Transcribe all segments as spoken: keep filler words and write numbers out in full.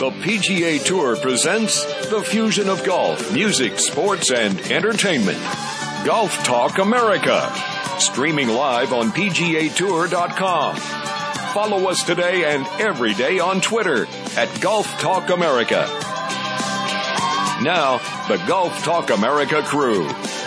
The P G A Tour presents the fusion of golf, music, sports, and entertainment. Golf Talk America. Streaming live on P G A Tour dot com. Follow us today and every day on Twitter at Golf Talk America. Now, the Golf Talk America crew.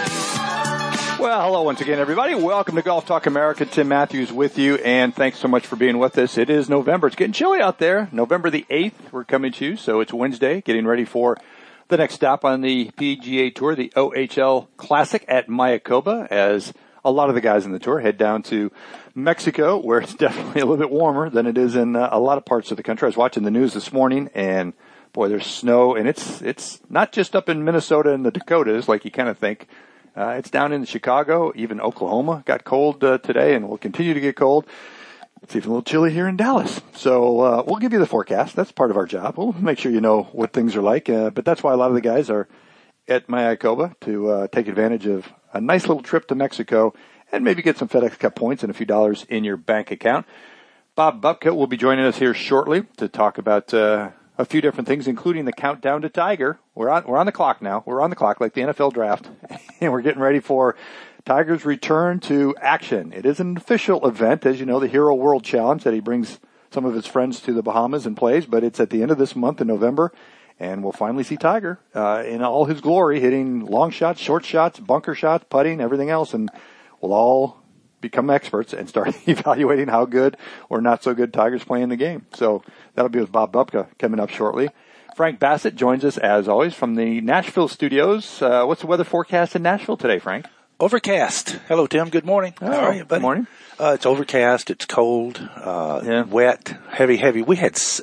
Well, hello once again, everybody. Welcome to Golf Talk America. Tim Matthews with you, and thanks so much for being with us. It is November. It's getting chilly out there. November the eighth, we're coming to you, so it's Wednesday, getting ready for the next stop on the P G A Tour, the O H L Classic at Mayakoba, as a lot of the guys in the tour head down to Mexico, where it's definitely a little bit warmer than it is in uh, a lot of parts of the country. I was watching the news this morning, and boy, there's snow, and it's it's not just up in Minnesota and the Dakotas like you kind of think. Uh, it's down in Chicago, even Oklahoma got cold uh, today and will continue to get cold. It's even a little chilly here in Dallas. So uh, we'll give you the forecast. That's part of our job. We'll make sure you know what things are like. Uh, but that's why a lot of the guys are at Mayakoba to uh, take advantage of a nice little trip to Mexico and maybe get some FedEx Cup points and a few dollars in your bank account. Bob Bupka will be joining us here shortly to talk about uh, a few different things, including the countdown to Tiger. We're on, we're on the clock now. We're on the clock like the N F L draft, and we're getting ready for Tiger's return to action. It is an official event, as you know, the Hero World Challenge that he brings some of his friends to the Bahamas and plays, but it's at the end of this month in November, and we'll finally see Tiger uh, in all his glory, hitting long shots, short shots, bunker shots, putting, everything else, and we'll all become experts and start evaluating how good or not so good Tiger's playing the game. So that'll be with Bob Bupka coming up shortly. Frank Bassett joins us, as always, from the Nashville studios. Uh, what's the weather forecast in Nashville today, Frank? Overcast. Hello, Tim. Good morning. Oh, How are you, buddy? Good morning. Uh, it's overcast. It's cold, uh, yeah. wet, heavy, heavy. We had s-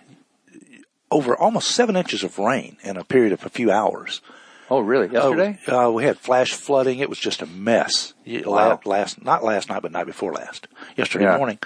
over almost seven inches of rain in a period of a few hours. Oh, really? Yesterday? Uh, uh, we had flash flooding. It was just a mess. Wow. Last, not last night, but night before last. Yesterday yeah. morning.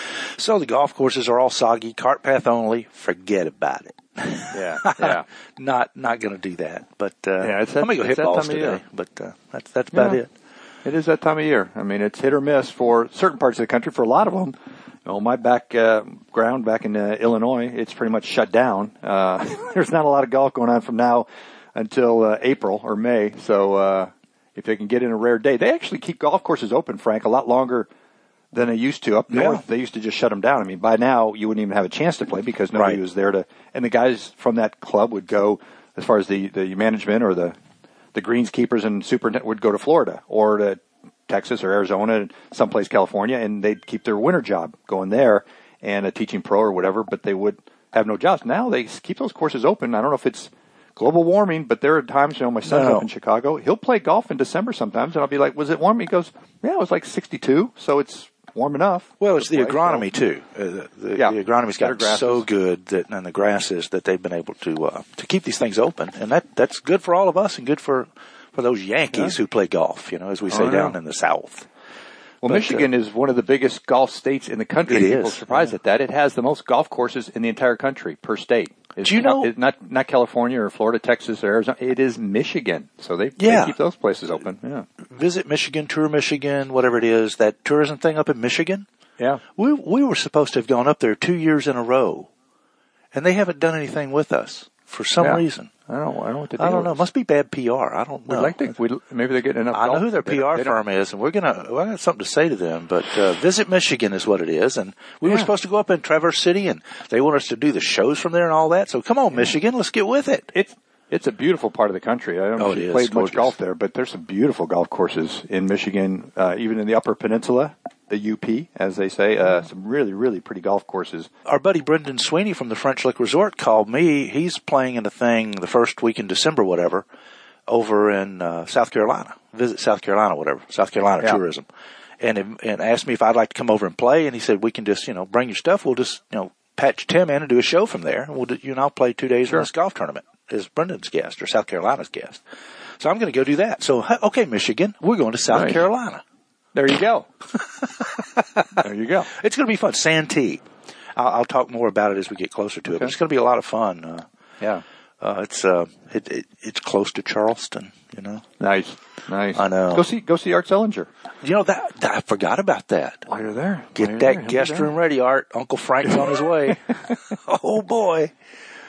So the golf courses are all soggy, cart path only. Forget about it. Yeah, yeah. not not going to do that. But uh, yeah, it's that, I'm going to go hit that balls time of today. year. But uh, that's that's about yeah. it. It is that time of year. I mean, it's hit or miss for certain parts of the country. For a lot of them, you know, my back uh, ground back in uh, Illinois, it's pretty much shut down. Uh, there's not a lot of golf going on from now until uh, April or May. So uh, if they can get in a rare day, they actually keep golf courses open, Frank, a lot longer than they used to. Up north, yeah. they used to just shut them down. I mean, by now, you wouldn't even have a chance to play because nobody right. was there to – and the guys from that club would go, as far as the, the management or the, the greenskeepers and superintendent would go to Florida or to Texas or Arizona and someplace California, and they'd keep their winter job going there and a teaching pro or whatever, but they would have no jobs. Now they keep those courses open. I don't know if it's – global warming, but there are times, you know, my son's no. up in Chicago. He'll play golf in December sometimes, and I'll be like, was it warm? He goes, yeah, it was like sixty-two, so it's warm enough. Well, it's the play, agronomy, so. too. Uh, the, the, yeah. the agronomy's gotten so good, that, and the grasses, that they've been able to uh, to keep these things open. And that that's good for all of us and good for, for those Yankees yeah. who play golf, you know, as we say oh, down yeah. in the South. Well, but, Michigan uh, is one of the biggest golf states in the country. It People is. are surprised yeah. at that. It has the most golf courses in the entire country per state. It's Do you know? Not, not, not California or Florida, Texas or Arizona. It is Michigan. So they, yeah. they keep those places open. Yeah. Visit Michigan, Tour Michigan, whatever it is, that tourism thing up in Michigan. Yeah. We we were supposed to have gone up there two years in a row, and they haven't done anything with us for some yeah. reason. I don't know. I don't know what to do. I don't know. It must be bad P R. I don't know. We'd like to, we'd, maybe they're getting enough I know golf. who their They P R don't- firm is, and we're gonna we got something to say to them. But uh, Visit Michigan is what it is, and we Yeah. were supposed to go up in Traverse City, and they want us to do the shows from there and all that. So come on, Michigan, let's get with it. It's it's a beautiful part of the country. I don't know Oh, if it you is. played much Gorgeous. golf there, but there's some beautiful golf courses in Michigan, uh, even in the Upper Peninsula, the U P, as they say. Uh, some really, really pretty golf courses. Our buddy Brendan Sweeney from the French Lick Resort called me. He's playing in a thing the first week in December, whatever, over in uh, South Carolina. Visit South Carolina, whatever. South Carolina Yeah. tourism. And and asked me if I'd like to come over and play. And he said, we can just, you know, bring your stuff. We'll just, you know, patch Tim in and do a show from there. And we'll do, you and I'll play two days Sure. in this golf tournament as Brendan's guest or South Carolina's guest. So I'm going to go do that. So, okay, Michigan, we're going to South Nice. Carolina. There you go. There you go. It's going to be fun. Santee. I'll, I'll talk more about it as we get closer to it. But it's going to be a lot of fun. Uh, Yeah. uh, it's uh, it, it, it's close to Charleston. You know. Nice. Nice. I know. Go see go see Art Zellinger. You know that, that I forgot about that. While you're there. Get While you're that there, guest he'll be room ready, Art. Uncle Frank's on his way. Oh boy.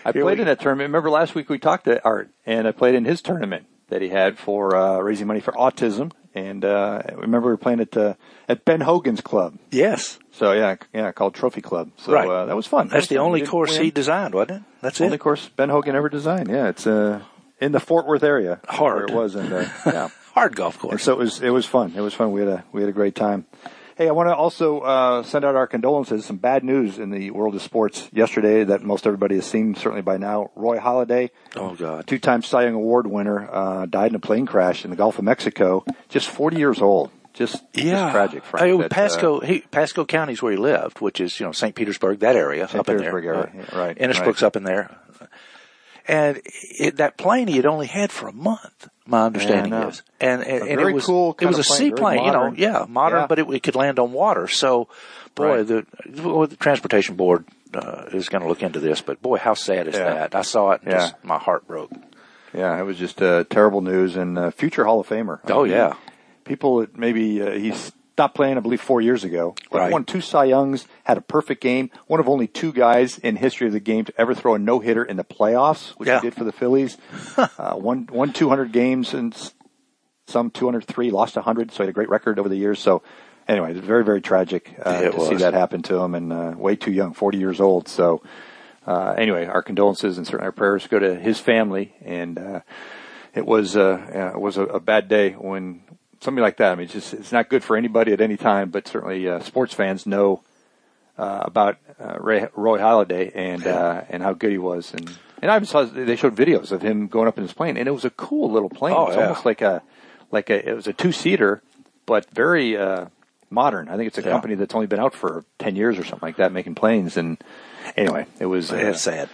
I Here played we in that tournament. Remember last week we talked to Art, and I played in his tournament that he had for uh, raising money for autism. And uh, remember we were playing at uh, at Ben Hogan's club. Yes. So yeah, yeah, called Trophy Club. So right. uh, that was fun. That's that the was only fun. course he designed, wasn't it? That's only it. course Ben Hogan ever designed. Yeah, it's uh, in the Fort Worth area. Hard. Where it was, and uh, yeah, hard golf course. And so it was. It was fun. It was fun. We had a we had a great time. Hey, I want to also uh, send out our condolences. Some bad news in the world of sports yesterday that most everybody has seen, certainly by now. Roy Halladay, oh God, two-time Cy Young Award winner, uh, died in a plane crash in the Gulf of Mexico. Just forty years old. Just, yeah. just tragic, Frank. I mean, that, Pasco, uh, he, Pasco County is where he lived, which is, you know, Saint Petersburg, that area, Saint up in Petersburg there. area, yeah, right. Innisbrook's right. up in there. And it, that plane he had only had for a month, my understanding yeah, is. And, and, and very it was, cool it was a plane, seaplane, you know, modern. yeah, modern, yeah. but it, it could land on water. So, boy, right. the, well, the transportation board uh, is going to look into this, but boy, how sad is yeah. that? I saw it and yeah. just, my heart broke. Yeah, it was just uh, terrible news, and uh, future Hall of Famer. Oh, I mean, yeah. People, that maybe uh, he stopped playing, I believe, four years ago. Right. Won two Cy Youngs, had a perfect game. One of only two guys in history of the game to ever throw a no-hitter in the playoffs, which yeah. he did for the Phillies. uh, won, won two hundred games and some two hundred three, lost one hundred, so he had a great record over the years. So, anyway, it's very, very tragic uh, it to was. see that happen to him, and uh, way too young, forty years old. So, uh, anyway, our condolences and certainly our prayers go to his family, and uh, it was, uh, yeah, it was a, a bad day when something like that. I mean, it's just, it's not good for anybody at any time, but certainly uh, sports fans know uh, about uh, Ray, Roy Halladay and uh, and how good he was. And and I saw they showed videos of him going up in his plane, and it was a cool little plane. Oh, it was yeah. almost like a like a it was a two seater, but very uh, modern. I think it's a yeah. company that's only been out for ten years or something like that, making planes. And anyway, it was uh, It's sad.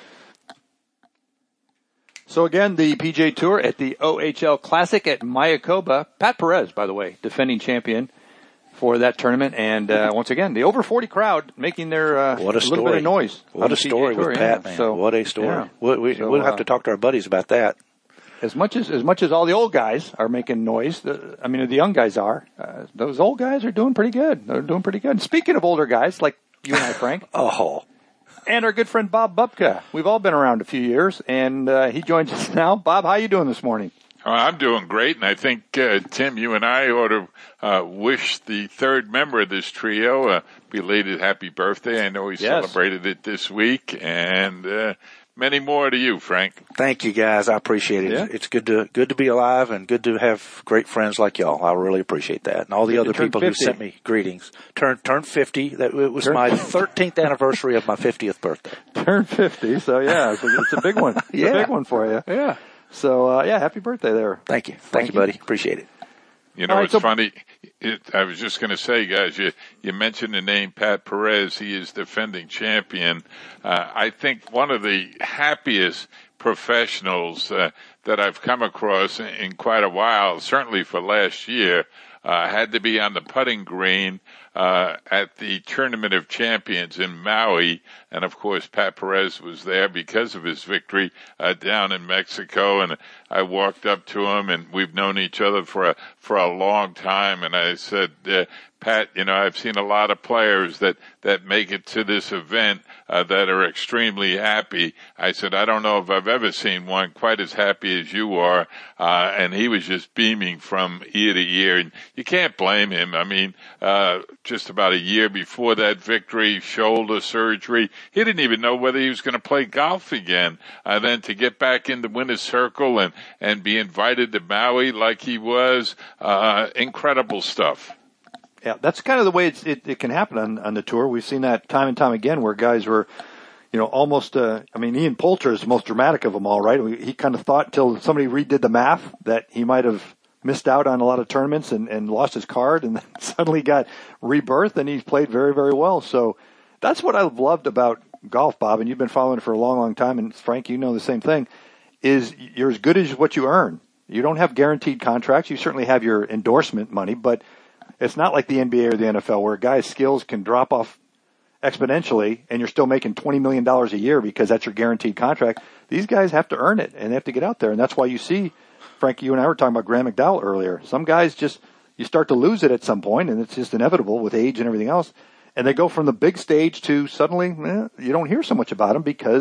So again, the P G A Tour at the O H L Classic at Mayakoba. Pat Perez, by the way, defending champion for that tournament. And uh, once again, the over forty crowd making their uh, what a, a little story. bit of noise. What a story Tour, with yeah. Pat, man. So, what a story. Yeah. We, we, so, we'll have uh, to talk to our buddies about that. As much as as much as all the old guys are making noise, the, I mean, the young guys are. Uh, those old guys are doing pretty good. They're doing pretty good. And speaking of older guys, like you and I, Frank. oh. And our good friend Bob Bubka. We've all been around a few years, and uh, he joins us now. Bob, how you doing this morning? Oh, I'm doing great, and I think, uh, Tim, you and I ought to uh, wish the third member of this trio a belated happy birthday. I know he Yes. celebrated it this week, and uh, many more to you, Frank. Thank you, guys. I appreciate it. Yeah. It's good to good to be alive and good to have great friends like y'all. I really appreciate that. And all the Good other to turn people fifty. who sent me greetings. Turn turn fifty. That it was Turn- my thirteenth anniversary of my fiftieth birthday. Turn fifty, so yeah, it's a, it's a big one. It's Yeah. a big one for you. Yeah. So, uh, yeah, happy birthday there. Thank you. Thank, Thank you, you. buddy. Appreciate it. You know, All right, it's so- funny. It, I was just going to say, guys, you, you mentioned the name Pat Perez. He is defending champion. Uh, I think one of the happiest professionals uh, that I've come across in, in quite a while, certainly for last year, uh, had to be on the putting green uh, at the Tournament of Champions in Maui. And, of course, Pat Perez was there because of his victory uh, down in Mexico. And I walked up to him, and we've known each other for a, for a long time. And I said, uh, Pat, you know, I've seen a lot of players that, that make it to this event uh, that are extremely happy. I said, I don't know if I've ever seen one quite as happy as you are. Uh, and he was just beaming from ear to ear. And you can't blame him. I mean, uh, just about a year before that victory, shoulder surgery, he didn't even know whether he was going to play golf again. Uh, then to get back in the winner's circle and, and be invited to Maui like he was, uh, incredible stuff. Yeah, that's kind of the way it's, it, it can happen on, on the tour. We've seen that time and time again where guys were, you know, almost, uh, I mean, Ian Poulter is the most dramatic of them all, right? He kind of thought until somebody redid the math that he might have missed out on a lot of tournaments and, and lost his card and then suddenly got rebirth and he's played very, very well. So that's what I've loved about golf, Bob, and you've been following it for a long, long time. And Frank, you know the same thing, is you're as good as what you earn. You don't have guaranteed contracts. You certainly have your endorsement money, but it's not like the N B A or the N F L where a guy's skills can drop off exponentially and you're still making twenty million dollars a year because that's your guaranteed contract. These guys have to earn it and they have to get out there. And that's why you see, Frank, you and I were talking about Graham McDowell earlier. Some guys just, you start to lose it at some point and it's just inevitable with age and everything else. And they go from the big stage to suddenly, eh, you don't hear so much about them because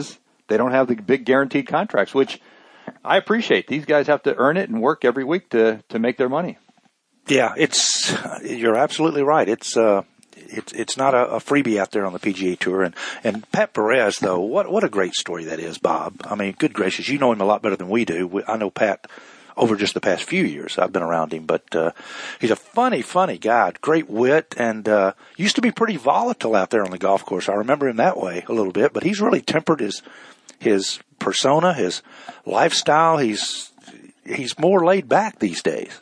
They don't have the big guaranteed contracts, which I appreciate. These guys have to earn it and work every week to, to make their money. Yeah, it's, you're absolutely right. It's, uh, it's, it's not a, a freebie out there on the P G A Tour. And, and Pat Perez, though, what, what a great story that is, Bob. I mean, good gracious, you know him a lot better than we do. We, I know Pat over just the past few years. I've been around him, but, uh, he's a funny, funny guy, great wit, and, uh, used to be pretty volatile out there on the golf course. I remember him that way a little bit, but he's really tempered his, his persona, his lifestyle. He's, he's more laid back these days.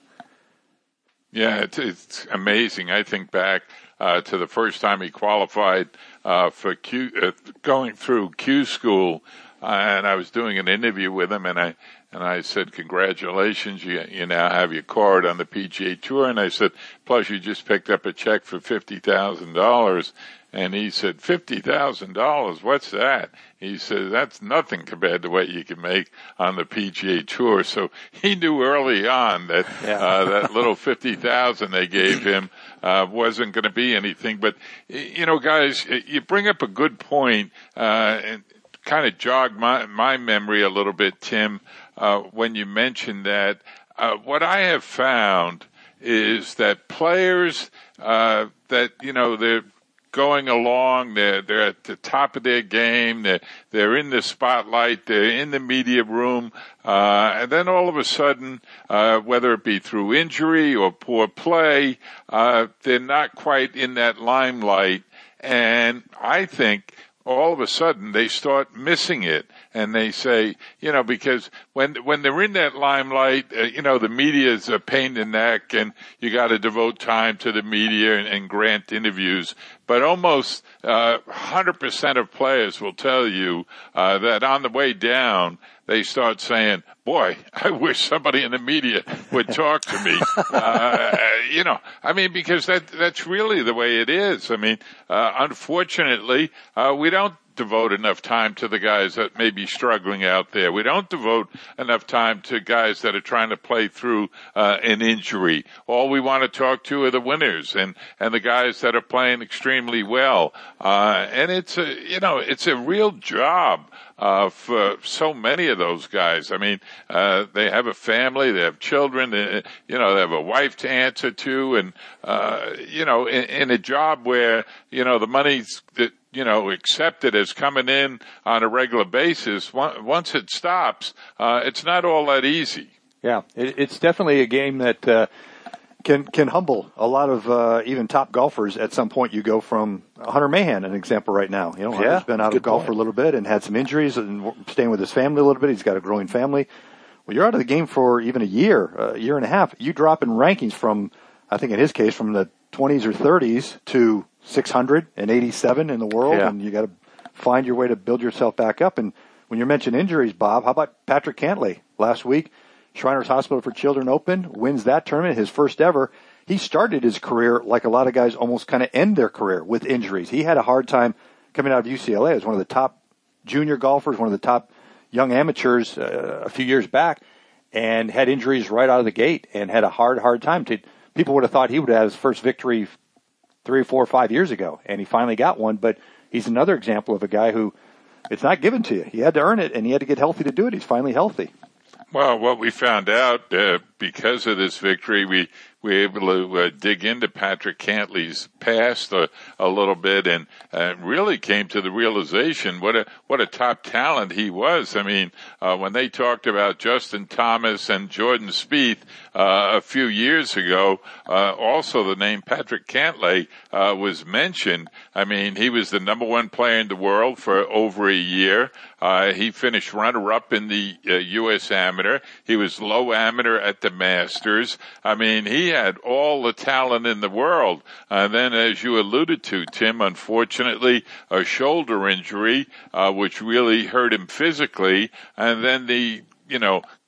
Yeah, it's, it's amazing. I think back uh, to the first time he qualified uh, for Q, uh, going through Q school, uh, and I was doing an interview with him, and I and I said, "Congratulations, you you now have your card on the P G A Tour." And I said, "Plus, you just picked up a check for fifty thousand dollars." And he said, fifty thousand dollars, what's that? He said, that's nothing compared to what you can make on the P G A Tour. So he knew early on that yeah. uh, that little fifty thousand dollars they gave him uh, wasn't going to be anything. But, you know, guys, you bring up a good point, uh, and kind of jogged my, my memory a little bit, Tim, uh, when you mentioned that. Uh, what I have found is that players uh, that, you know, they're going along, they're, they're at the top of their game, they're, they're in the spotlight, they're in the media room, uh, and then all of a sudden, uh, whether it be through injury or poor play, uh, they're not quite in that limelight, and I think all of a sudden they start missing it. And they say, you know, because when when they're in that limelight, uh, you know, the media is a pain in the neck, and you got to devote time to the media and, and grant interviews. But almost uh, one hundred percent of players will tell you uh, that on the way down, they start saying, boy, I wish somebody in the media would talk to me. uh, you know, I mean, because that that's really the way it is. I mean, uh, unfortunately, uh, we don't devote enough time to the guys that may be struggling out there. We don't devote enough time to guys that are trying to play through uh, an injury. All we want to talk to are the winners and, and the guys that are playing extremely well. Uh, and it's a, you know, it's a real job uh, for so many of those guys. I mean, uh, they have a family, they have children, they, you know, they have a wife to answer to, and, uh, you know, in, in a job where, you know, the money's, that, you know, accepted as coming in on a regular basis, once it stops, uh, it's not all that easy. Yeah, it, it's definitely a game that uh, can can humble a lot of uh, even top golfers. At some point, you go from Hunter Mahan, an example right now. You know, yeah, Hunter's been out of golf point. for a little bit and had some injuries and staying with his family a little bit. He's got a growing family. Well, you're out of the game for even a year, a year and a half. You drop in rankings from, I think in his case, from the twenties or thirties to six hundred eighty-seven in the world, yeah. and you got to find your way to build yourself back up. And when you mention injuries, Bob, how about Patrick Cantlay last week? Shriners Hospital for Children Open, wins that tournament, his first ever. He started his career like a lot of guys almost kind of end their career with injuries. He had a hard time coming out of U C L A as one of the top junior golfers, one of the top young amateurs uh, a few years back, and had injuries right out of the gate and had a hard, hard time. To, people would have thought he would have had his first victory three or four or five years ago, and he finally got one. But he's another example of a guy who it's not given to you. He had to earn it, and he had to get healthy to do it. He's finally healthy. Well, what we found out uh, because of this victory, we we were able to uh, dig into Patrick Cantlay's past a, a little bit, and uh, really came to the realization what a what a top talent he was. I mean, uh, when they talked about Justin Thomas and Jordan Spieth uh, a few years ago, uh, also the name Patrick Cantlay uh, was mentioned. I mean, he was the number one player in the world for over a year. Uh, he finished runner-up in the uh, U S Amateur. He was low amateur at the Masters. I mean, he had all the talent in the world. And then, as you alluded to, Tim, unfortunately, a shoulder injury, uh, which really hurt him physically. And then the, you know,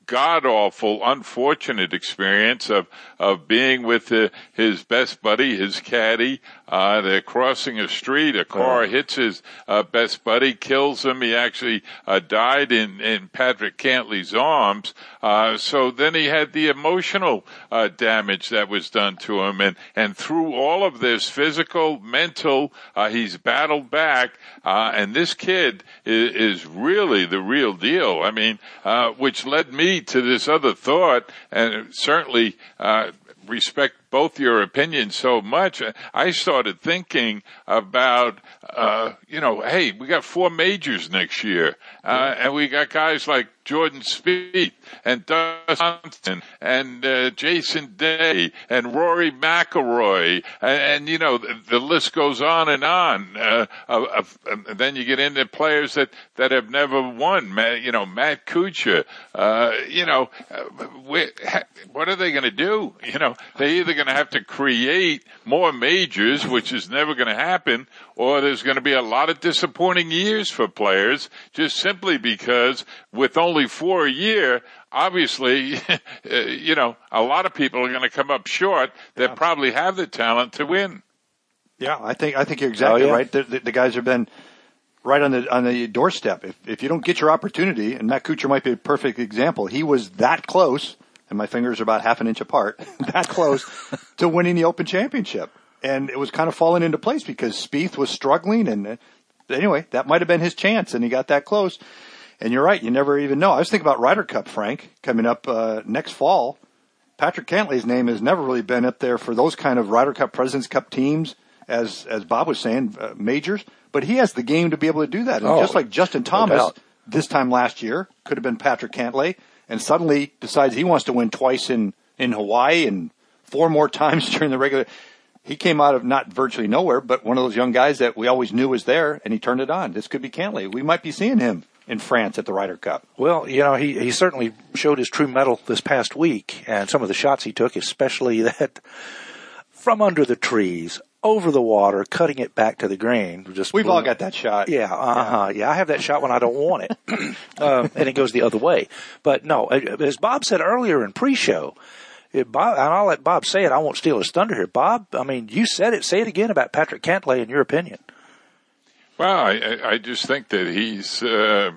god-awful, unfortunate experience of, of being with uh, his best buddy, his caddy. Uh, they're crossing a street. A car oh. hits his uh, best buddy, kills him. He actually uh, died in, in Patrick Cantley's arms. Uh, so then he had the emotional uh, damage that was done to him. And, and through all of this, physical, mental, uh, he's battled back. Uh, and this kid is, is really the real deal. I mean, uh, which led me to this other thought, and certainly uh, respect both your opinions so much. I started thinking about, uh, you know, hey, we got four majors next year, uh, and we got guys like Jordan Spieth and Dustin Johnson and uh, Jason Day and Rory McIlroy, and, and you know the, the list goes on and on. Uh, of, of, and then you get into players that, that have never won. Matt, you know, Matt Kuchar. Uh, you know, uh, we, what are they going to do? You know, they either going to have to create more majors, which is never going to happen, or there's going to be a lot of disappointing years for players, just simply because with only four a year, obviously, you know, a lot of people are going to come up short that yeah. probably have the talent to win. Yeah, I think I think you're exactly oh, yeah. right. The, the, the guys have been right on the on the doorstep. If if you don't get your opportunity, and Matt Kuchar might be a perfect example, he was that close. And my fingers are about half an inch apart, that close to winning the Open Championship. And it was kind of falling into place because Spieth was struggling. And uh, anyway, that might have been his chance, and he got that close. And you're right, you never even know. I was thinking about Ryder Cup, Frank, coming up uh, next fall. Patrick Cantley's name has never really been up there for those kind of Ryder Cup, President's Cup teams, as as Bob was saying, uh, majors. But he has the game to be able to do that. And oh, just like Justin Thomas no this time last year could have been Patrick Cantlay, and suddenly decides he wants to win twice in, in Hawaii and four more times during the regular. He came out of not virtually nowhere, but one of those young guys that we always knew was there, and he turned it on. This could be Cantlay. We might be seeing him in France at the Ryder Cup. Well, you know, he, he certainly showed his true mettle this past week, and some of the shots he took, especially that from under the trees, over the water, cutting it back to the green. Just We've blew. all got that shot. Yeah, uh-huh. Yeah, I have that shot when I don't want it. um, and it goes the other way. But no, as Bob said earlier in pre-show, it, Bob, and I'll let Bob say it, I won't steal his thunder here. Bob, I mean, you said it. Say it again about Patrick Cantlay in your opinion. Well, I, I just think that he's, uh,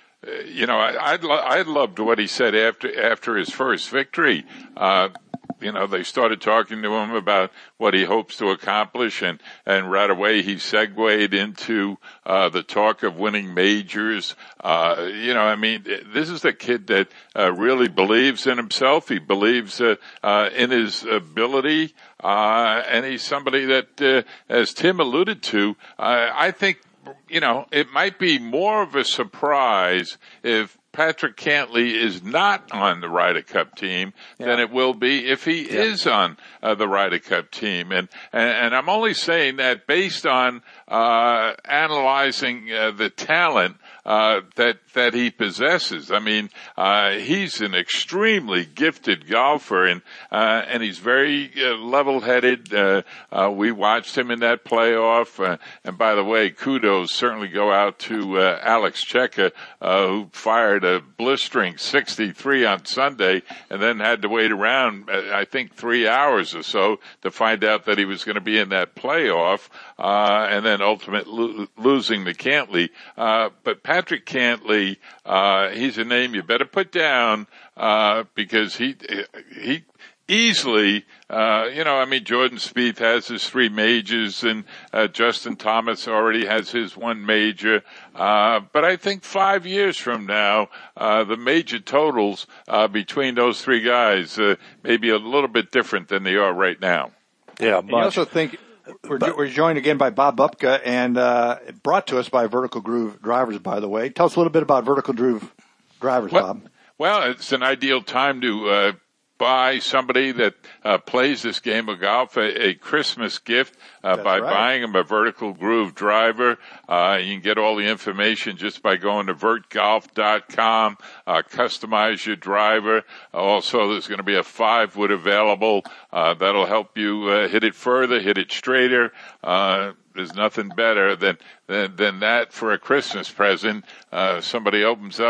you know, I, I'd, lo- I loved what he said after, after his first victory. Uh, You know, they started talking to him about what he hopes to accomplish, and, and right away he segued into uh, the talk of winning majors. Uh, you know, I mean, this is a kid that uh, really believes in himself. He believes uh, uh, in his ability, uh, and he's somebody that, uh, as Tim alluded to, uh, I think, you know, it might be more of a surprise if Patrick Cantlay is not on the Ryder Cup team yeah. than it will be if he yeah. is on uh, the Ryder Cup team. And, and, and I'm only saying that based on uh, analyzing uh, the talent uh, that that he possesses. I mean, uh, he's an extremely gifted golfer, and uh, and he's very uh, level-headed. Uh, uh, we watched him in that playoff, uh, and by the way, kudos certainly go out to uh, Alex Checa, uh, who fired a blistering sixty-three on Sunday, and then had to wait around, uh, I think, three hours or so to find out that he was going to be in that playoff, uh, and then ultimately lo- losing to Cantlay. Uh, but Patrick Cantlay, uh, he's a name you better put down, uh, because he, he easily, uh, you know, I mean, Jordan Spieth has his three majors, and, uh, Justin Thomas already has his one major. Uh, but I think five years from now, uh, the major totals, uh, between those three guys, uh, may be a little bit different than they are right now. Yeah. I also think, We're, but, we're joined again by Bob Bupka, and uh, brought to us by Vertical Groove Drivers, by the way. Tell us a little bit about Vertical Groove Drivers, well, Bob. Well, it's an ideal time to uh, buy somebody that uh, plays this game of golf a, a Christmas gift uh, by right. buying them a Vertical Groove driver. Uh, you can get all the information just by going to vert golf dot com, uh, customize your driver. Also, there's going to be a five wood available uh, that'll help you uh, hit it further, hit it straighter. Uh, There's nothing better than, than, than that for a Christmas present. Uh, somebody opens up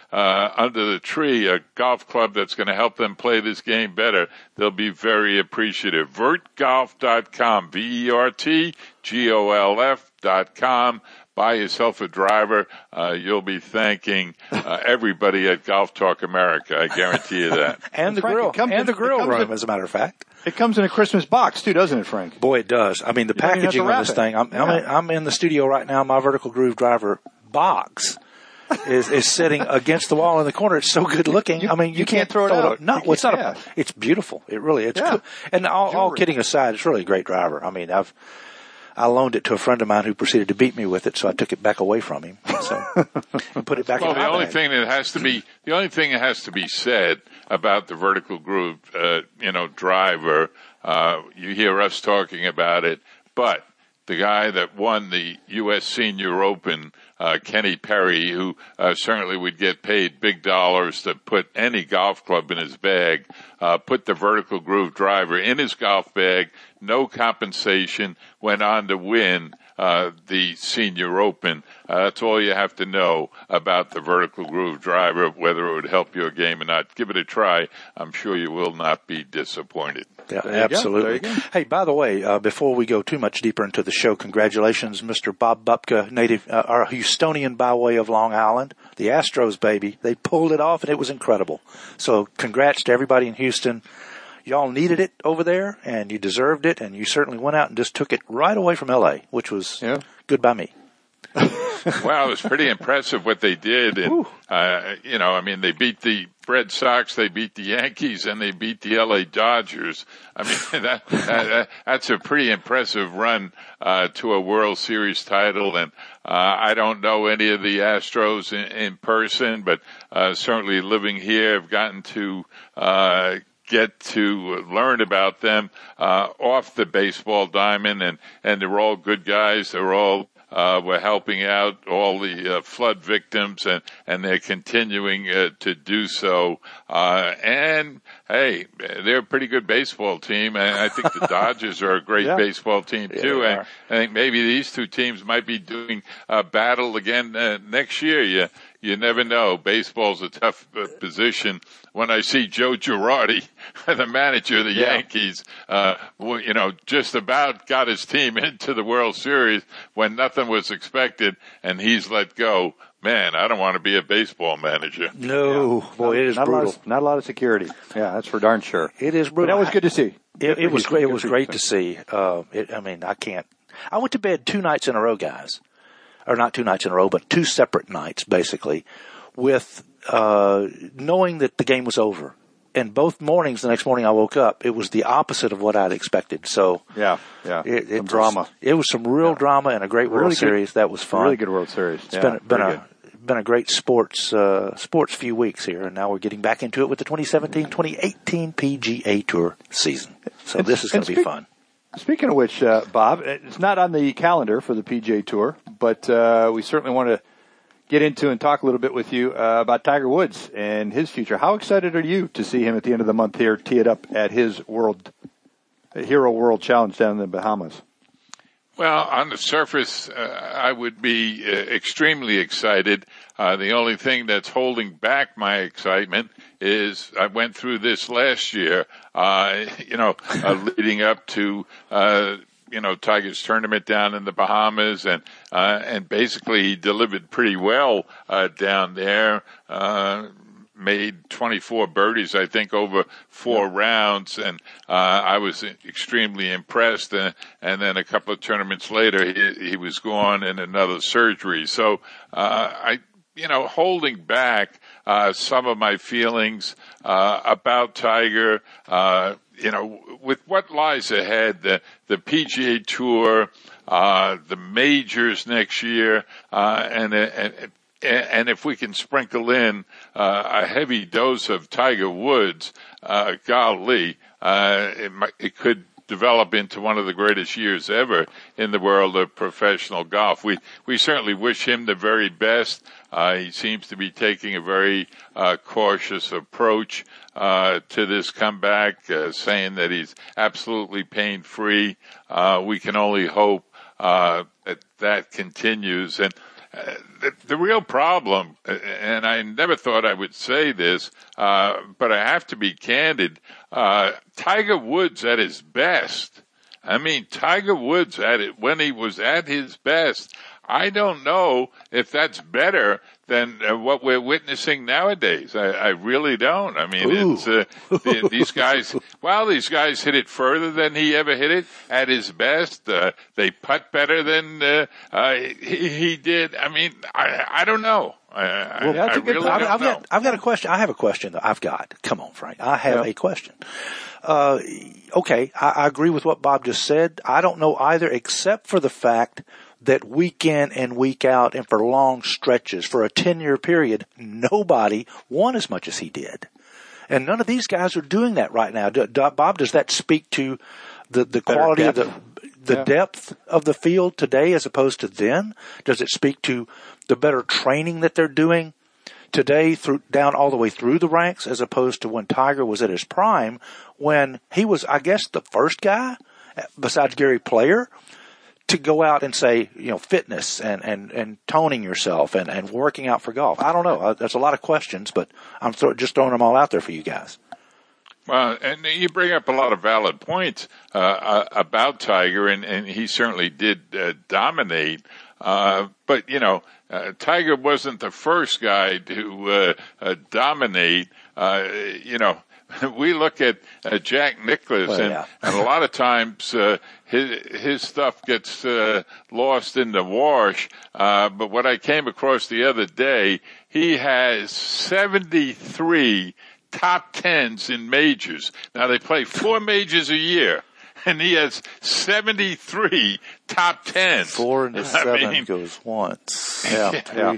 uh, under the tree a golf club that's going to help them play this game better, they'll be very appreciative. vert golf dot com, V E R T G O L F dot com. Buy yourself a driver. Uh, you'll be thanking uh, everybody at Golf Talk America. I guarantee you that. and the Frank, grill, comes and in, the grill room, in, as a matter of fact. It comes in a Christmas box too, doesn't it, Frank? Boy, it does. I mean, the you packaging on this it. thing. I'm, yeah. I'm, in, I'm in the studio right now. My Vertical Groove driver box is, is sitting against the wall in the corner. It's so good looking. You, I mean, you, you can't, can't throw it out. No, you it's not. yeah. A, it's beautiful. It really. It's yeah. cool. And all, all Jewelry. kidding aside, it's really a great driver. I mean, I've. I loaned it to a friend of mine who proceeded to beat me with it, so I took it back away from him. So put it back. Well, in my the only bag. thing that has to be the only thing that has to be said about the Vertical Groove, uh, you know, driver. Uh, you hear us talking about it, but the guy that won the U S Senior Open, uh, Kenny Perry, who uh, certainly would get paid big dollars to put any golf club in his bag, uh, put the Vertical Groove driver in his golf bag, no compensation, went on to win uh, the Senior Open. Uh, that's all you have to know about the Vertical Groove driver, whether it would help your game or not. Give it a try. I'm sure you will not be disappointed. Yeah, There you absolutely. go. There you go. Hey, by the way, uh, before we go too much deeper into the show, congratulations, Mister Bob Bupka, native, uh, our Houstonian by way of Long Island. The Astros, baby. They pulled it off, and it was incredible. So congrats to everybody in Houston. Y'all needed it over there, and you deserved it, and you certainly went out and just took it right away from L A, which was yeah. good by me. Well, it was pretty impressive what they did. And, uh, you know, I mean, they beat the Red Sox, they beat the Yankees, and they beat the L A Dodgers. I mean, that, that that's a pretty impressive run uh, to a World Series title. And uh, I don't know any of the Astros in, in person, but uh, certainly living here, I've gotten to uh get to learn about them uh off the baseball diamond, and and they're all good guys. They're all uh were helping out all the uh, flood victims, and and they're continuing uh, to do so. Uh and hey, they're a pretty good baseball team, and I think the Dodgers are a great yeah. baseball team Yeah, too. they And are. I think maybe these two teams might be doing a battle again uh, next year. You you never know. Baseball's a tough uh, position. When I see Joe Girardi, the manager of the Yeah. Yankees, uh, well, you know, just about got his team into the World Series when nothing was expected, and he's let go. Man, I don't want to be a baseball manager. No, boy, it is not brutal. A lot of, not a lot of security. Yeah, that's for darn sure. It is But brutal. that was good to see. It, it was great. It Good was for great to Houston. see. Uh, it, I mean, I can't. I went to bed two nights in a row, guys, or not two nights in a row, but two separate nights, basically, with uh, knowing that the game was over. And both mornings, the next morning I woke up, it was the opposite of what I'd expected. So Yeah, yeah. it, it some was, drama. It was some real Yeah. drama and a great World Really good- Series. That was fun. Really good World Series. It's yeah, been been very a been a great sports uh, sports few weeks here, and now we're getting back into it with the twenty seventeen twenty eighteen P G A Tour season. So And- this is going and to be speak- fun. Speaking of which, uh, Bob, it's not on the calendar for the P G A Tour, but uh, we certainly want to get into and talk a little bit with you uh, about Tiger Woods and his future. How excited are you to see him at the end of the month here tee it up at his World Hero World Challenge down in the Bahamas? Well, on the surface, uh, I would be uh, extremely excited. Uh, the only thing that's holding back my excitement is I went through this last year, uh, you know, uh, leading up to, uh, you know, Tiger's tournament down in the Bahamas, and, uh, and basically he delivered pretty well, uh, down there, uh, made twenty-four birdies, I think, over four yeah. rounds, and uh, I was extremely impressed. Uh, and then a couple of tournaments later, he, he was gone in another surgery. So uh, I, you know, holding back uh, some of my feelings uh, about Tiger. Uh, you know, with what lies ahead, the the P G A Tour, uh, the majors next year, uh, and and. And if we can sprinkle in uh, a heavy dose of Tiger Woods, uh, golly, uh, it, might, it could develop into one of the greatest years ever in the world of professional golf. We we certainly wish him the very best. Uh, he seems to be taking a very uh, cautious approach uh, to this comeback, uh, saying that he's absolutely pain-free. Uh, we can only hope uh, that that continues. And uh, the, the real problem, and I never thought I would say this, uh, but I have to be candid, uh, Tiger Woods at his best, I mean, Tiger Woods at it, when he was at his best, I don't know if that's better than uh, what we're witnessing nowadays. I, I really don't. I mean, Ooh. it's uh, the, these guys. Well, these guys hit it further than he ever hit it at his best. Uh, they putt better than uh, uh, he, he did. I mean, I, I don't know. I, Well, I, I I've, really I've, don't I've know. got, I've got a question. I have a question that I've got. Come on, Frank. I have Yeah. a question. Uh, okay, I, I agree with what Bob just said. I don't know either, except for the fact that week in and week out and for long stretches, for a ten-year period, nobody won as much as he did. And none of these guys are doing that right now. Do, do, Bob, does that speak to the, the quality depth. of the the Yeah. depth of the field today as opposed to then? Does it speak to the better training that they're doing today through down all the way through the ranks as opposed to when Tiger was at his prime, when he was, I guess, the first guy besides Gary Player to go out and say, you know, fitness and, and, and toning yourself and, and working out for golf. I don't know. There's a lot of questions, but I'm th- just throwing them all out there for you guys. Well, and you bring up a lot of valid points uh, uh, about Tiger, and, and he certainly did uh, dominate. Uh, but, you know, uh, Tiger wasn't the first guy to uh, uh, dominate. Uh, you know, we look at uh, Jack Nicklaus, Well, and, yeah. and a lot of times uh, his his stuff gets uh, lost in the wash. Uh, but what I came across the other day, he has seventy-three top tens in majors. Now they play four majors a year, and he has seventy-three top tens. Four into I seven mean, goes once. Yeah. Yeah.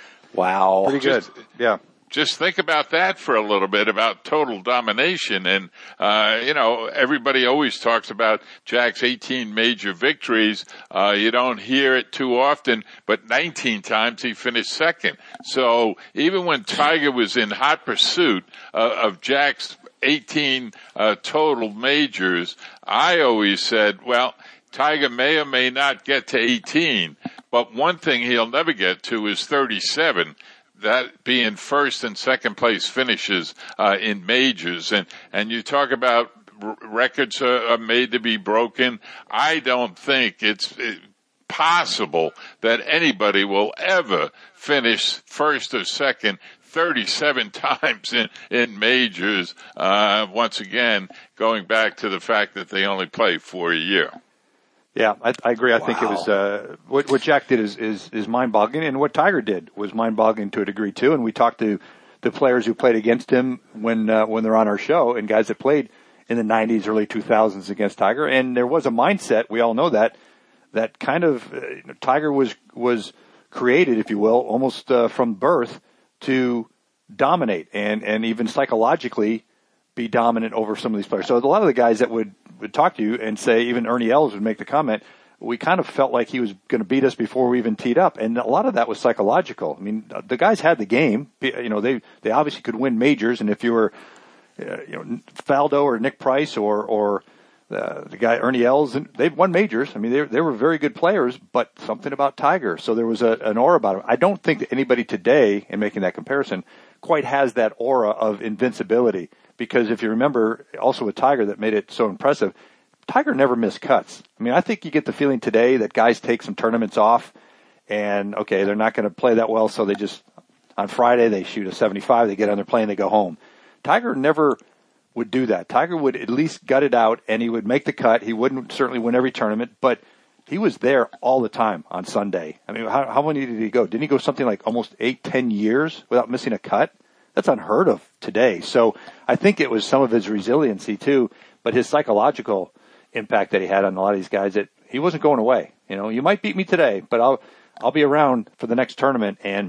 Wow. Pretty good. Just- Yeah. Just think about that for a little bit, about total domination. And, uh, you know, everybody always talks about Jack's eighteen major victories. Uh, you don't hear it too often, but nineteen times he finished second. So even when Tiger was in hot pursuit uh, of Jack's eighteen uh, total majors, I always said, well, Tiger may or may not get to eighteen, but one thing he'll never get to is thirty-seven. That being first and second place finishes uh, in majors. And, and you talk about r- records are, are made to be broken. I don't think it's it, possible that anybody will ever finish first or second thirty-seven times in, in majors. Uh, once again, going back to the fact that they only play for a year. Yeah, I, I agree. I Wow. think it was uh, what, what Jack did is, is, is mind-boggling, and what Tiger did was mind-boggling to a degree too. And we talked to the players who played against him when uh, when they're on our show, and guys that played in the nineties, early two thousands against Tiger. And there was a mindset, we all know that, that kind of uh, you know, Tiger was was created, if you will, almost uh, from birth to dominate and and even psychologically be dominant over some of these players. So a lot of the guys that would, would talk to you and say, even Ernie Els would make the comment, we kind of felt like he was going to beat us before we even teed up. And a lot of that was psychological. I mean, the guys had the game. You know, they, they obviously could win majors. And if you were, uh, you know, Faldo or Nick Price or, or uh, the guy Ernie Els, they've won majors. I mean, they, they were very good players, but something about Tiger. So there was a, an aura about him. I don't think that anybody today, in making that comparison, quite has that aura of invincibility. Because if you remember, also with Tiger that made it so impressive, Tiger never missed cuts. I mean, I think you get the feeling today that guys take some tournaments off and, okay, they're not going to play that well, so they just, on Friday, they shoot a seventy-five, they get on their plane, they go home. Tiger never would do that. Tiger would at least gut it out, and he would make the cut. He wouldn't certainly win every tournament, but he was there all the time on Sunday. I mean, how, how many did he go? Didn't he go something like almost eight, ten years without missing a cut? That's unheard of today. So I think it was some of his resiliency too, but his psychological impact that he had on a lot of these guys, that he wasn't going away. You know, you might beat me today, but I'll, I'll be around for the next tournament. And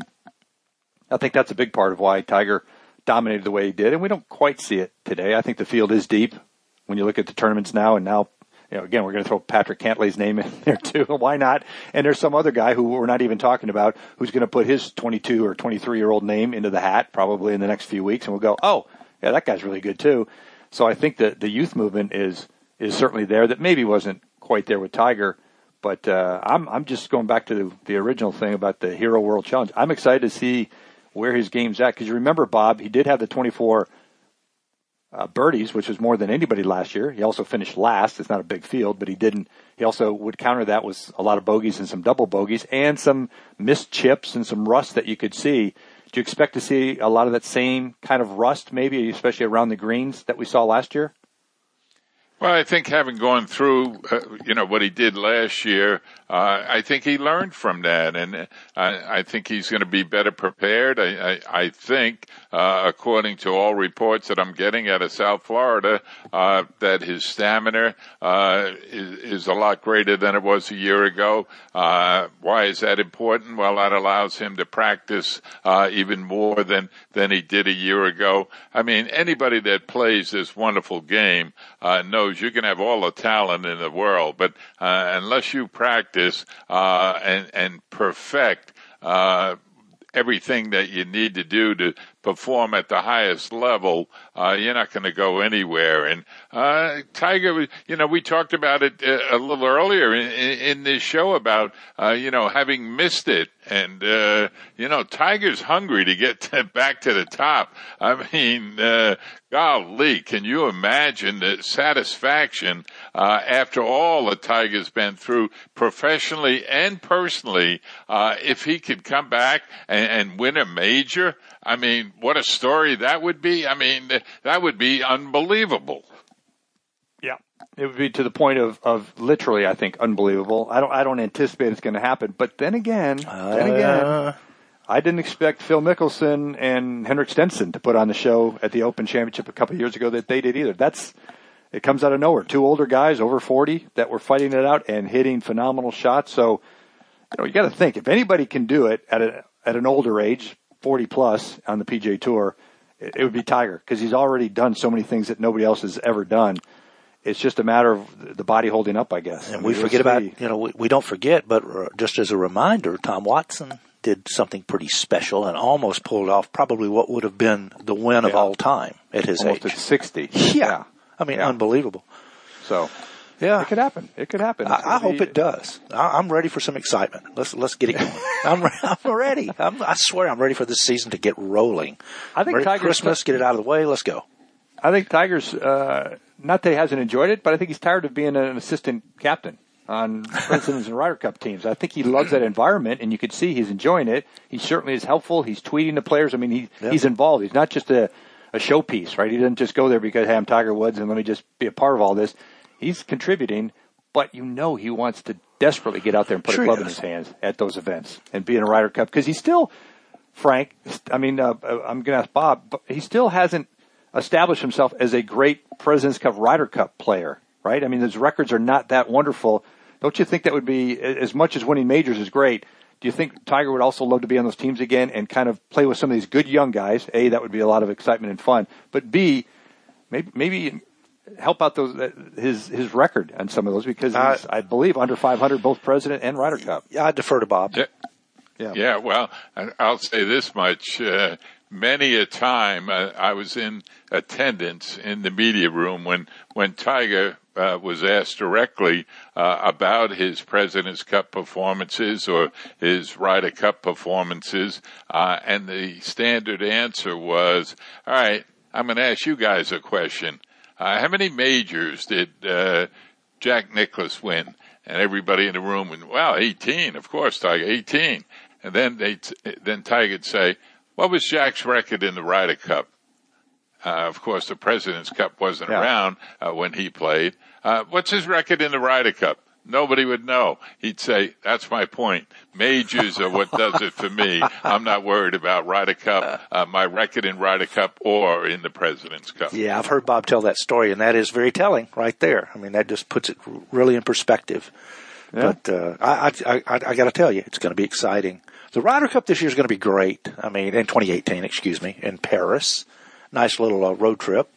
I think that's a big part of why Tiger dominated the way he did. And we don't quite see it today. I think the field is deep when you look at the tournaments now. And now, you know, again, we're going to throw Patrick Cantlay's name in there too. Why not? And there's some other guy who we're not even talking about who's going to put his twenty-two or twenty-three year old name into the hat probably in the next few weeks. And we'll go, oh, yeah, that guy's really good too. So I think that the youth movement is, is certainly there, that maybe wasn't quite there with Tiger, But uh, I'm I'm just going back to the, the original thing about the Hero World Challenge. I'm excited to see where his game's at, because you remember, Bob, he did have the twenty-four uh, birdies, which was more than anybody last year. He also finished last. It's not a big field, but he didn't. He also would counter that with a lot of bogeys and some double bogeys and some missed chips and some rust that you could see. Do you expect to see a lot of that same kind of rust, maybe, especially around the greens that we saw last year? Well, I think having gone through, uh, you know, what he did last year, uh, I think he learned from that, and uh, I think he's going to be better prepared. I, I, I think, uh, according to all reports that I'm getting out of South Florida, uh, that his stamina uh, is, is a lot greater than it was a year ago. Uh, why is that important? Well, that allows him to practice uh, even more than than he did a year ago. I mean, anybody that plays this wonderful game uh, knows you can have all the talent in the world, but uh, unless you practice uh, and, and perfect uh, everything that you need to do to perform at the highest level, uh, you're not going to go anywhere. And uh, Tiger, you know, we talked about it a little earlier in, in this show about, uh, you know, having missed it. And, uh, you know, Tiger's hungry to get to, back to the top. I mean, uh, golly, can you imagine the satisfaction uh, after all that Tiger's been through professionally and personally, uh, if he could come back and, and win a major? I mean, what a story that would be. I mean, that would be unbelievable. Yeah, it would be to the point of, of literally, I think, unbelievable. I don't, I don't anticipate it's going to happen. But then again, uh, then again, I didn't expect Phil Mickelson and Henrik Stenson to put on the show at the Open Championship a couple of years ago that they did either. That's, it comes out of nowhere. Two older guys over forty that were fighting it out and hitting phenomenal shots. So, you know, you got to think, if anybody can do it at a, at an older age, forty plus on the P G A Tour, it, it would be Tiger, because he's already done so many things that nobody else has ever done. It's just a matter of the body holding up, I guess. And we forget about, you know, we, we don't forget, but just as a reminder, Tom Watson did something pretty special and almost pulled off probably what would have been the win yeah. of all time at his almost age. At sixty. Yeah. yeah. I mean, yeah. unbelievable. So, yeah, it could happen. It could happen. I, I hope be... it does. I, I'm ready for some excitement. Let's let's get it going. I'm, re- I'm ready. I'm, I swear I'm ready for this season to get rolling. I think Merry Tiger's Christmas, get it out of the way. Let's go. I think Tiger's, uh, not that he hasn't enjoyed it, but I think he's tired of being an assistant captain on Presidents and Ryder Cup teams. I think he loves that environment, and you could see he's enjoying it. He certainly is helpful. He's tweeting the players. I mean, he, yeah. he's involved. He's not just a, a showpiece, right? He doesn't just go there because, hey, I'm Tiger Woods and let me just be a part of all this. He's contributing, but you know he wants to desperately get out there and put sure a club in his hands at those events and be in a Ryder Cup, because he's still, Frank, I mean, uh, I'm going to ask Bob, but he still hasn't established himself as a great President's Cup Ryder Cup player, right? I mean, his records are not that wonderful. Don't you think that would be, as much as winning majors is great, do you think Tiger would also love to be on those teams again and kind of play with some of these good young guys? A, that would be a lot of excitement and fun. But B, maybe maybe help out those his his record on some of those, because he's, uh, I believe, under five hundred, both President and Ryder Cup. Yeah, I defer to Bob. Yeah, yeah. yeah well, I'll say this much. Uh, many a time uh, I was in attendance in the media room when, when Tiger uh, was asked directly uh, about his President's Cup performances or his Ryder Cup performances, uh, and the standard answer was, all right, I'm going to ask you guys a question. Uh, how many majors did uh, Jack Nicklaus win? And everybody in the room went, well, eighteen, of course, Tiger, eighteen. And then they, then Tiger'd say, what was Jack's record in the Ryder Cup? Uh, of course, the President's Cup wasn't yeah. around uh, when he played. Uh, what's his record in the Ryder Cup? Nobody would know. He'd say, that's my point. Majors are what does it for me. I'm not worried about Ryder Cup, uh, my record in Ryder Cup or in the President's Cup. Yeah, I've heard Bob tell that story, and that is very telling right there. I mean, that just puts it really in perspective. Yeah. But uh, I, I, I, I got to tell you, it's going to be exciting. The Ryder Cup this year is going to be great. I mean, in twenty eighteen, excuse me, in Paris. Nice little uh, road trip.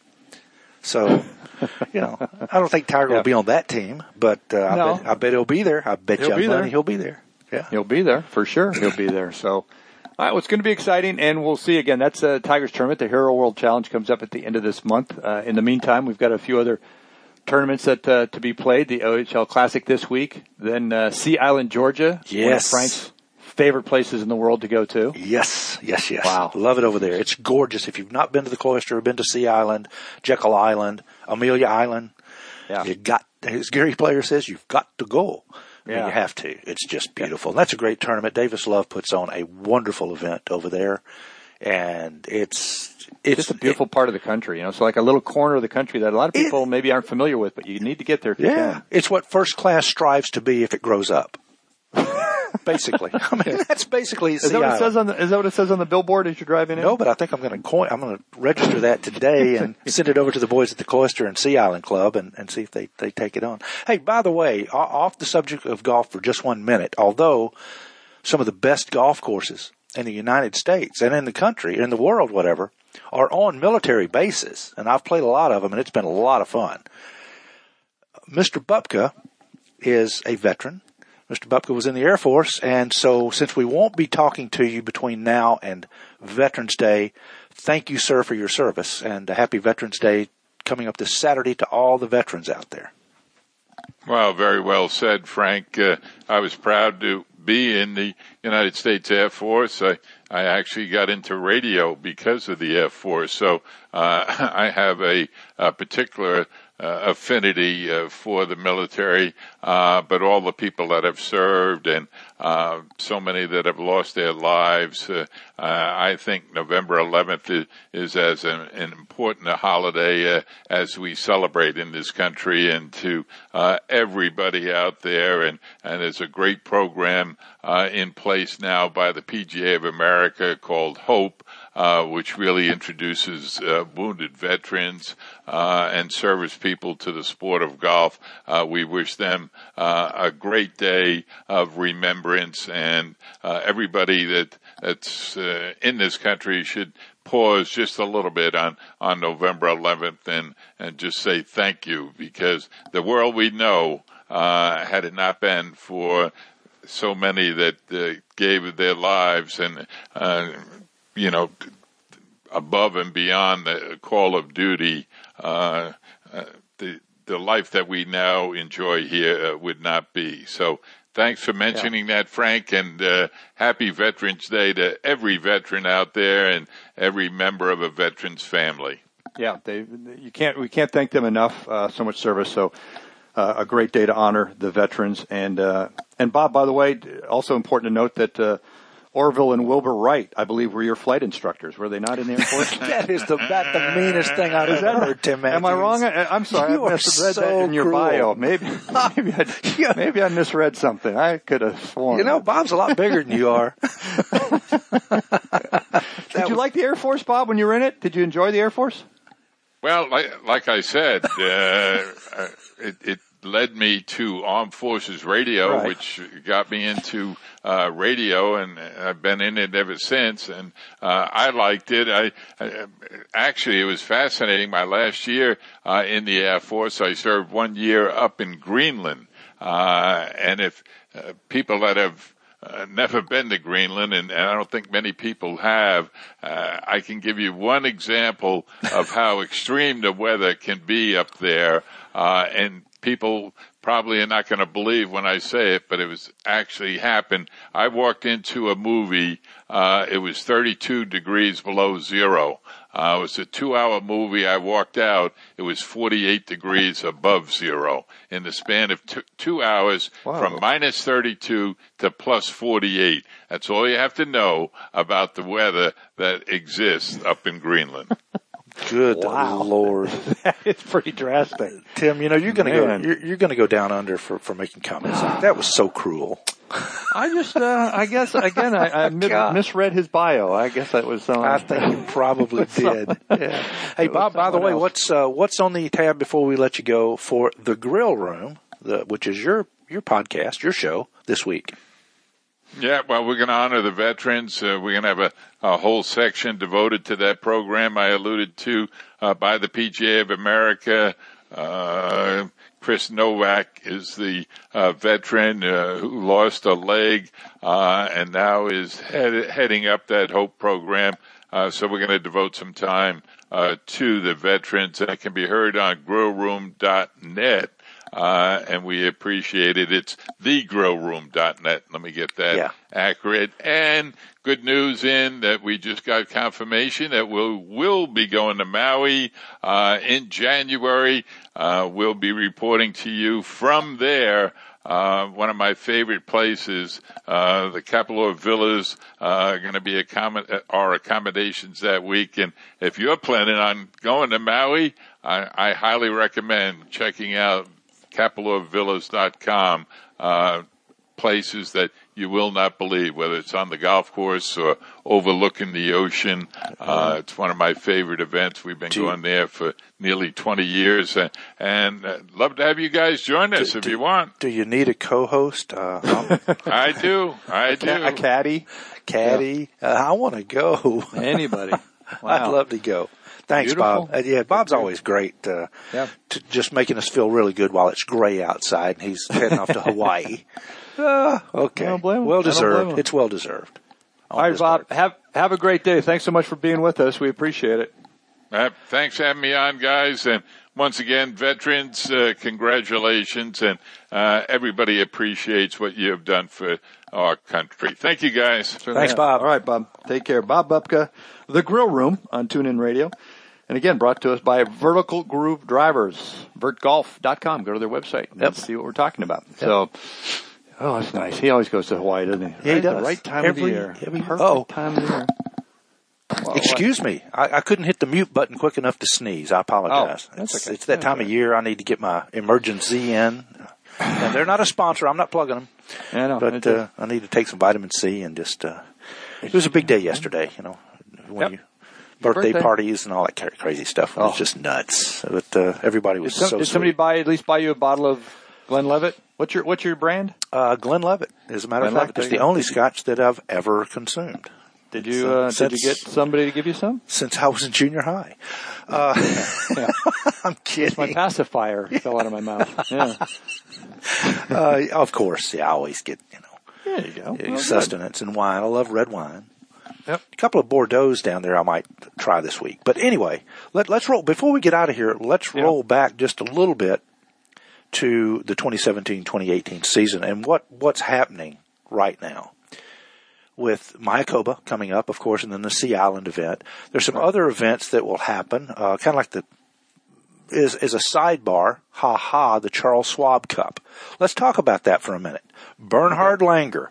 So, you know, I don't think Tiger yeah. will be on that team, but uh, I, no. bet, I bet he'll be there. I bet he'll you be money there. he'll be there. Yeah, he'll be there for sure. He'll be there. So, all right, well, it's going to be exciting, and we'll see again. That's uh, Tiger's tournament. The Hero World Challenge comes up at the end of this month. Uh, in the meantime, we've got a few other tournaments that uh, to be played. The O H L Classic this week. Then uh, Sea Island, Georgia. Yes. One of Frank's favorite places in the world to go to. Yes, yes, yes. Wow. Love it over there. It's gorgeous. If you've not been to the Cloister or been to Sea Island, Jekyll Island, Amelia Island, Yeah. you got, as Gary Player says, you've got to go. I mean, Yeah. you have to. It's just beautiful. And that's a great tournament. Davis Love puts on a wonderful event over there. And it's, it's Just a beautiful part of the country, you know. So like a little corner of the country that a lot of people It- maybe aren't familiar with, but you need to get there if you Yeah. can. It's what first class strives to be if it grows up. Basically. I mean, that's basically Is that what it says on the, is that what it says on the billboard as you're driving in? No, but I think I'm going to coin, I'm going to register that today and send it over to the boys at the Cloister and Sea Island Club and, and see if they, they take it on. Hey, by the way, o- off the subject of golf for just one minute, although some of the best golf courses in the United States and in the country, in the world, whatever, are on military bases, and I've played a lot of them, and it's been a lot of fun. Mister Bupka is a veteran. Mister Bupka was in the Air Force, and so since we won't be talking to you between now and Veterans Day, thank you, sir, for your service, and a happy Veterans Day coming up this Saturday to all the veterans out there. Well, very well said, Frank. Uh, I was proud to be in the United States Air Force. I, I actually got into radio because of the Air Force, so uh, I have a, a particular uh, affinity uh, for the military, uh, but all the people that have served and uh, so many that have lost their lives, uh, uh, I think November eleventh is, is as an, an important a holiday uh, as we celebrate in this country, and to uh, everybody out there. And, and there's a great program uh, in place now by the P G A of America called HOPE, uh, which really introduces uh, wounded veterans uh, and service people to the sport of golf. Uh, we wish them uh, a great day of remembrance, and uh, everybody that that's uh, in this country should pause just a little bit on, on November eleventh and, and just say thank you, because the world we know, uh, had it not been for so many that uh, gave their lives and, uh, you know, above and beyond the call of duty, uh, uh, the, the life that we now enjoy here uh, would not be. So thanks for mentioning yeah. that, Frank, and uh, happy Veterans Day to every veteran out there and every member of a veteran's family. Yeah, they, you can't, we can't thank them enough, uh, so much service. So, uh, a great day to honor the veterans. And, uh, and Bob, by the way, also important to note that, uh, Orville and Wilbur Wright, I believe, were your flight instructors. Were they not in the Air Force? That is the, that the meanest thing I've ever heard, Tim Matthews. Am I wrong? I, I'm sorry. You I misread so that in your cruel. bio. Maybe, maybe I, Yeah. maybe I misread something. I could have sworn. You know, Bob's a lot bigger than you are. Did you like the Air Force, Bob, when you were in it? Did you enjoy the Air Force? Well, like, like I said, uh, it, it led me to Armed Forces Radio, Right. which got me into uh, radio, and I've been in it ever since. And uh, I liked it. I, I actually, it was fascinating. My last year uh, in the Air Force, I served one year up in Greenland. Uh, and if uh, people that have Uh, never been to Greenland, and, and I don't think many people have. Uh, I can give you one example of how extreme the weather can be up there, uh, and people probably are not going to believe when I say it, but it was actually happened. I walked into a movie. Uh, it was thirty-two degrees below zero. Uh, it was a two-hour movie. I walked out. It was forty-eight degrees above zero in the span of two, two hours, Wow. from minus thirty-two to plus forty-eight. That's all you have to know about the weather that exists up in Greenland. Good Wow. Lord. That is pretty drastic. Tim, you know, you're going to go, Man. you're, you're going to go down under for, for making comments. Like, that was so cruel. I just, uh, I guess, again, I, I mi- God. misread his bio. I guess that was some. I think you probably did. Yeah. Hey, It was Bob, by the someone way, else. what's, uh, what's on the tab before we let you go for The Grill Room, the, which is your, your podcast, your show this week? Yeah, well, we're going to honor the veterans. Uh, we're going to have a, a whole section devoted to that program I alluded to uh, by the P G A of America. Uh, Chris Novak is the uh, veteran uh, who lost a leg uh, and now is head, heading up that HOPE program. Uh, so we're going to devote some time uh, to the veterans. That can be heard on grill room dot net. Uh, and we appreciate it. It's the grill room dot net. Let me get that yeah. accurate. And good news in that we just got confirmation that we'll, we'll be going to Maui, uh, in January. Uh, we'll be reporting to you from there. Uh, one of my favorite places, uh, the Kapalua Villas, uh, going to be accommod- our accommodations that week. And if you're planning on going to Maui, I, I highly recommend checking out kapalua villas dot com, uh, places that you will not believe, whether it's on the golf course or overlooking the ocean. Uh, it's one of my favorite events. We've been do going there for nearly twenty years, and, and uh, love to have you guys join us do, if do, you want. Do you need a co-host? Uh, I do. I do. A caddy. Caddy. Yeah. Uh, I want to go. Anybody. Wow. I'd love to go. Thanks, Beautiful. Bob. Uh, yeah, Bob's always great. Uh, yeah. to just making us feel really good while it's gray outside, and he's heading off to Hawaii. Uh, okay. I don't blame him. Well I don't blame deserved. him. It's well deserved. All right, Bob. Part. Have have a great day. Thanks so much for being with us. We appreciate it. Uh, thanks for having me on, guys. And once again, veterans, uh, congratulations. And uh, everybody appreciates what you have done for our country. Thank you, guys. Thanks, Bob. All right, Bob. Take care. Bob Bupka, The Grill Room on TuneIn Radio. And again, brought to us by Vertical Groove Drivers, vert golf dot com. Go to their website and yep. see what we're talking about. Yep. So, oh, that's nice. He always goes to Hawaii, doesn't he? Yeah, he right does. The right time every, of the year. Every, Perfect oh. time of the year. Well, Excuse what? me. I, I couldn't hit the mute button quick enough to sneeze. I apologize. Oh, that's it's, okay. it's that time okay. of year I need to get my emergency in. Now, they're not a sponsor. I'm not plugging them. I know. But uh, I need to take some vitamin C and just, uh, it was a big day yesterday, you know, when yep. you, birthday, birthday parties and all that crazy stuff. It was oh. just nuts. But, uh, everybody was did some, so Did sweet. somebody buy, at least buy you a bottle of Glenlivet? What's your, what's your brand? Uh, Glenlivet, as a matter of fact. It's the only scotch that I've ever consumed. Did you, uh, did you get somebody to give you some? Since I was in junior high. Uh, yeah. I'm kidding. My pacifier fell out of my mouth. Yeah. uh, of course. Yeah, I always get, you know, there you go. Yeah, well, sustenance good. And wine. I love red wine. Yep. A couple of Bordeaux's down there I might try this week. But anyway, let, let's roll. Before we get out of here, let's yeah. roll back just a little bit to the twenty seventeen twenty eighteen season and what, what's happening right now. With Mayakoba coming up, of course, and then the Sea Island event. There's some right. other events that will happen, uh, kind of like the, is, is a sidebar, ha ha, the Charles Schwab Cup. Let's talk about that for a minute. Bernhard Langer,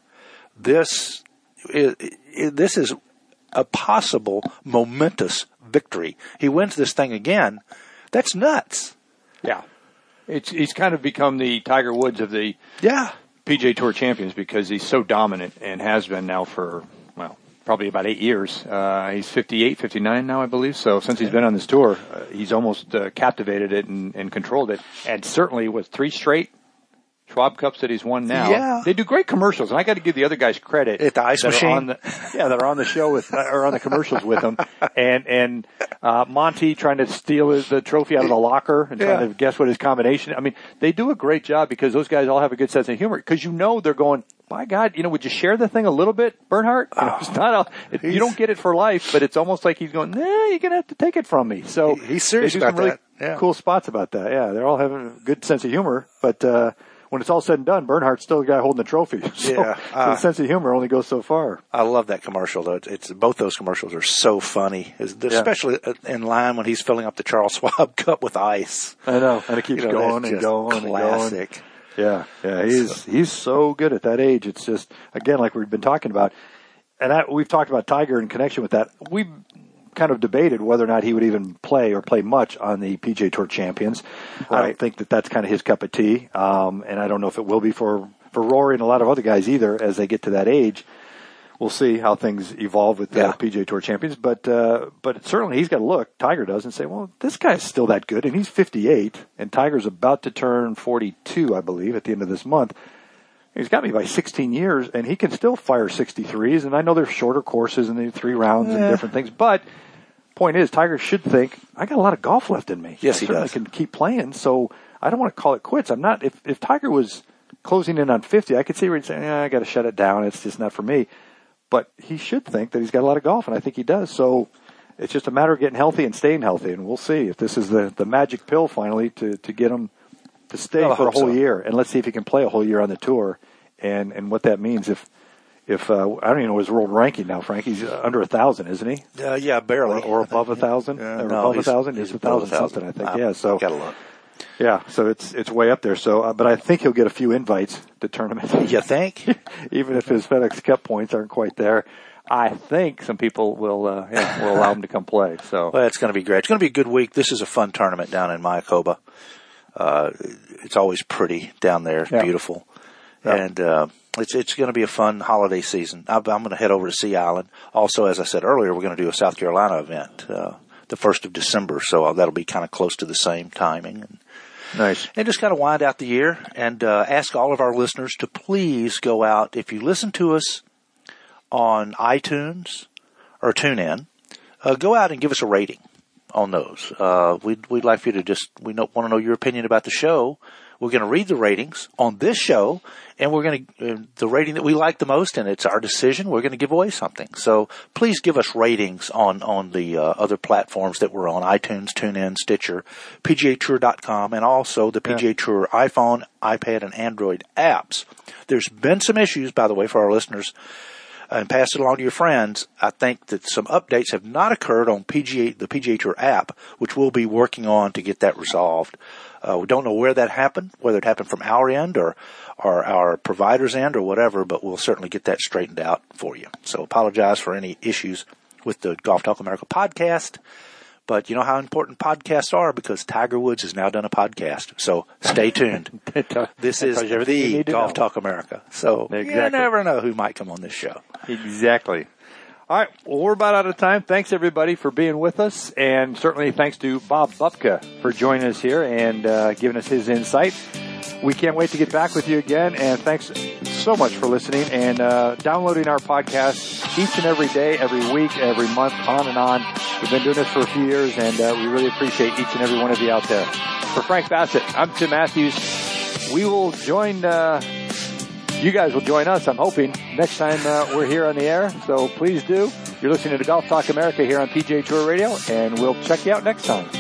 this is, this is a possible momentous victory. He wins this thing again. That's nuts. Yeah. It's, he's kind of become the Tiger Woods of the, yeah. P G A Tour champions because he's so dominant and has been now for, well, probably about eight years. Uh, he's fifty-eight, fifty-nine now, I believe. So since he's been on this tour, uh, he's almost uh, captivated it and, and controlled it. And certainly with three straight Schwab Cups that he's won now. Yeah. They do great commercials, and I got to give the other guys credit. At the ice machine? On the, yeah, that are on the show with, uh, or on the commercials with him. And, and, uh, Monty trying to steal his, the trophy out of the locker and trying yeah. to guess what his combination. I mean, they do a great job because those guys all have a good sense of humor because you know they're going, by God, you know, would you share the thing a little bit, Bernhard? You know, it's not a, it, you don't get it for life, but it's almost like he's going, nah, you're going to have to take it from me. So he, he's serious they do about some really that. Yeah. cool spots about that. Yeah, they're all having a good sense of humor, but, uh, when it's all said and done, Bernhard's still the guy holding the trophy. So, yeah, uh, so the sense of humor only goes so far. I love that commercial, though. It's, it's both those commercials are so funny, especially yeah. in line when he's filling up the Charles Schwab Cup with ice. I know, and it keeps you know, going and going classic. and going. Yeah, yeah, he's so. he's so good at that age. It's just again like we've been talking about, and I, we've talked about Tiger in connection with that. We've kind of debated whether or not he would even play or play much on the P G A Tour Champions. Right. I don't think that that's kind of his cup of tea, um, and I don't know if it will be for, for Rory and a lot of other guys either as they get to that age. We'll see how things evolve with the yeah. P G A Tour Champions, but uh, but certainly he's got to look, Tiger does, and say, well, this guy's still that good, and he's fifty-eight, and Tiger's about to turn forty-two, I believe, at the end of this month. He's got me by sixteen years, and he can still fire sixty-threes. And I know there's shorter courses and the three rounds yeah. and different things, but point is, Tiger should think, I got a lot of golf left in me. Yes, I he certainly does. can keep playing, so I don't want to call it quits. I'm not, if, if Tiger was closing in on fifty, I could see where he'd say, eh, I got to shut it down. It's just not for me. But he should think that he's got a lot of golf, and I think he does. So it's just a matter of getting healthy and staying healthy, and we'll see if this is the, the magic pill finally to, to get him to stay Well, I for a hope whole so. year. And let's see if he can play a whole year on the tour and, and what that means. If, if uh, I don't even know his world ranking now, Frank. He's uh, under a thousand, isn't he? Uh, yeah, barely. Or, or above a thousand? Uh, or no, above a he's- thousand? he's He's a above thousand a thousand. something, I think. I- yeah, so. Gotta look. Yeah, so it's it's way up there. So, uh, but I think he'll get a few invites to tournaments. You think? Even if his FedEx Cup points aren't quite there, I think some people will uh, yeah, will allow him to come play. So, Well, it's going to be great. It's going to be a good week. This is a fun tournament down in Mayakoba. Uh, it's always pretty down there. It's Yeah. beautiful. Yeah. And uh, it's it's going to be a fun holiday season. I'm, I'm going to head over to Sea Island. Also, as I said earlier, we're going to do a South Carolina event uh, the first of December, so that'll be kind of close to the same timing. And, nice. and just kind of wind out the year and uh, ask all of our listeners to please go out. If you listen to us on iTunes or TuneIn, uh, go out and give us a rating on those. Uh, we'd, we'd like for you to just, we want to know your opinion about the show. We're going to read the ratings on this show, and we're going to, uh, the rating that we like the most, and it's our decision, we're going to give away something. So please give us ratings on, on the uh, other platforms that we're on, iTunes, TuneIn, Stitcher, P G A Tour dot com, and also the P G A Tour iPhone, iPad, and Android apps. There's been some issues, by the way, for our listeners, and pass it along to your friends. I think that some updates have not occurred on P G A, the P G A Tour app, which we'll be working on to get that resolved. Uh, we don't know where that happened, whether it happened from our end or, or our provider's end or whatever, but we'll certainly get that straightened out for you. So apologize for any issues with the Golf Talk America podcast. But you know how important podcasts are because Tiger Woods has now done a podcast. So stay tuned. This is tells you everything you the need to Golf know. Talk America. So you Exactly. never know who might come on this show. Exactly. All right. Well, we're about out of time. Thanks, everybody, for being with us. And certainly thanks to Bob Bupka for joining us here and uh, giving us his insight. We can't wait to get back with you again. And thanks so much for listening and uh, downloading our podcast each and every day, every week, every month, on and on. We've been doing this for a few years, and uh, we really appreciate each and every one of you out there. For Frank Bassett, I'm Tim Matthews. We will join... Uh, You guys will join us, I'm hoping, next time uh, we're here on the air. So please do. You're listening to Golf Talk America here on P G A Tour Radio, and we'll check you out next time.